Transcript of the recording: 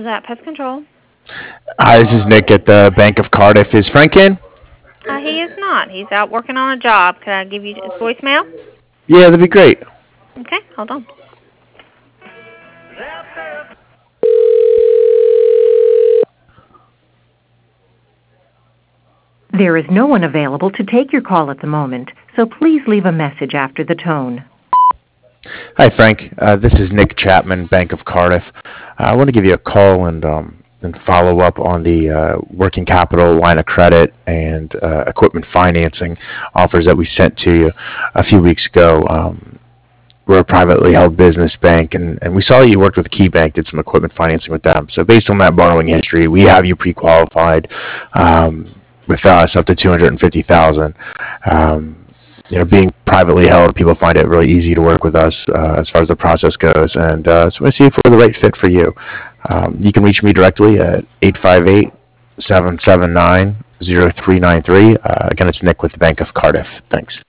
Zap Pest Control. Hi, this is Nick at the Bank of Cardiff. Is Frank in? He is not. He's out working on a job. Could I give you his voicemail? Yeah, that'd be great. Okay, hold on. There is no one available to take your call at the moment, so please leave a message after the tone. Hi, Frank. This is Nick Chapman, Bank of Cardiff. I want to give you a call and follow up on the working capital line of credit and equipment financing offers that we sent to you a few weeks ago. We're a privately held business bank, and we saw that you worked with KeyBank, did some equipment financing with them. So based on that borrowing history, we have you pre-qualified with us up to $250,000. Being privately held, people find it really easy to work with us as far as the process goes, and so I want to see if we're the right fit for you. You can reach me directly at 858-779-0393. Again, it's Nick with the Bank of Cardiff. Thanks.